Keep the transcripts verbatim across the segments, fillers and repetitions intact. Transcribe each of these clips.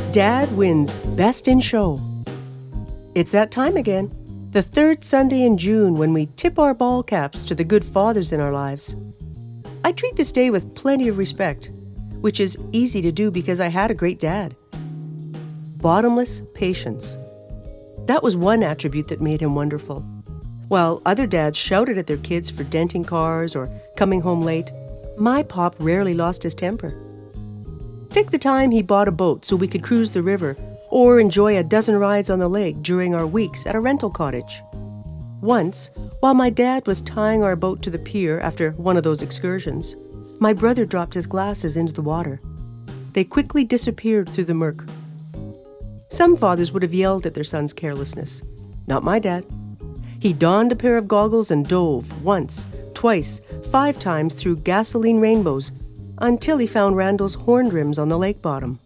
Dad wins Best in Show. It's that time again, the third Sunday in June when we tip our ball caps to the good fathers in our lives. I treat this day with plenty of respect, which is easy to do because I had a great dad. Bottomless patience. That was one attribute that made him wonderful. While other dads shouted at their kids for denting cars or coming home late, my pop rarely lost his temper. Take the time he bought a boat so we could cruise the river or enjoy a dozen rides on the lake during our weeks at a rental cottage. Once, while my dad was tying our boat to the pier after one of those excursions, my brother dropped his glasses into the water. They quickly disappeared through the murk. Some fathers would have yelled at their son's carelessness. Not my dad. He donned a pair of goggles and dove once, twice, five times through gasoline rainbows until he found Randall's horned rims on the lake bottom.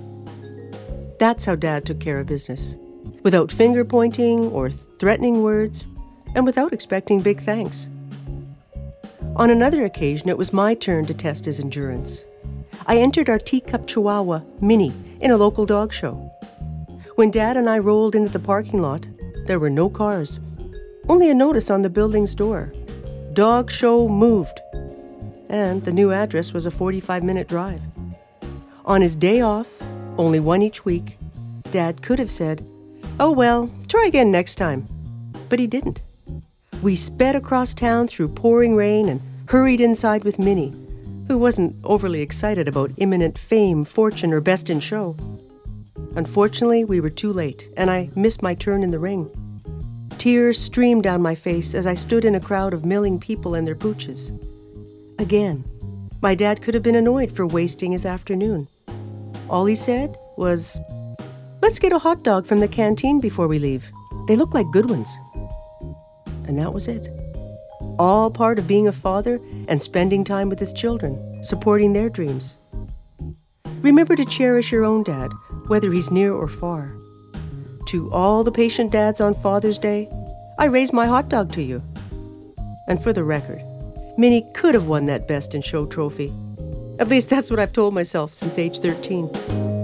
That's how Dad took care of business, without finger pointing or threatening words, and without expecting big thanks. On another occasion, it was my turn to test his endurance. I entered our teacup Chihuahua, Minnie, in a local dog show. When Dad and I rolled into the parking lot, there were no cars, only a notice on the building's door. Dog show moved. And the new address was a forty-five minute drive. On his day off, only one each week, Dad could have said, "Oh well, try again next time." But he didn't. We sped across town through pouring rain and hurried inside with Minnie, who wasn't overly excited about imminent fame, fortune, or best in show. Unfortunately, we were too late, and I missed my turn in the ring. Tears streamed down my face as I stood in a crowd of milling people and their pooches. Again, my dad could have been annoyed for wasting his afternoon. All he said was, "Let's get a hot dog from the canteen before we leave. They look like good ones." And that was it. All part of being a father and spending time with his children, supporting their dreams. Remember to cherish your own dad, whether he's near or far. To all the patient dads on Father's Day, I raise my hot dog to you. And for the record, Minnie could have won that Best in Show trophy. At least that's what I've told myself since age thirteen.